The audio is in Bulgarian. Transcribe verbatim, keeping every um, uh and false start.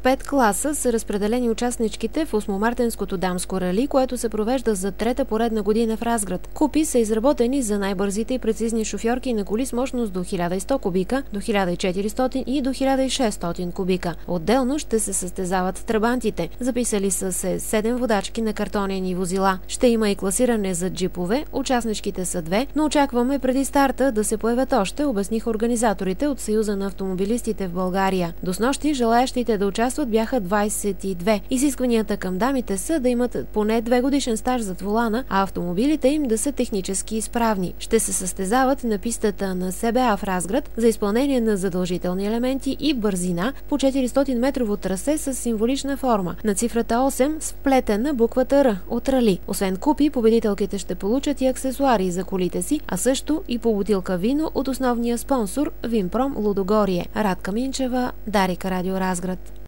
пет класа са разпределени участничките в осмомартенското дамско рали, което се провежда за трета поредна година в Разград. Купи са изработени за най-бързите и прецизни шофьорки на коли с мощност до хиляда и сто кубика, до хиляда и четиристотин и до хиляда и шестстотин кубика. Отделно ще се състезават трабантите. Записали са се седем водачки на картонени возила. Ще има и класиране за джипове. Участничките са две, но очакваме преди старта да се появят още, обясниха организаторите от Съюза на автомобилистите в България. До снощи желаещите да участват бяха двадесет и две. Изискванията към дамите са да имат поне две годишен стаж зад волана, а автомобилите им да са технически изправни. Ще се състезават на пистата на СБА в Разград за изпълнение на задължителни елементи и бързина по четиристотин метрово трасе с символична форма на цифрата осем с вплетена буквата Р от рали. Освен купи, победителките ще получат и аксесуари за колите си, а също и по бутилка вино от основния спонсор Винпром Лудогорие. Радка Минчева, Дарик Радио Разград.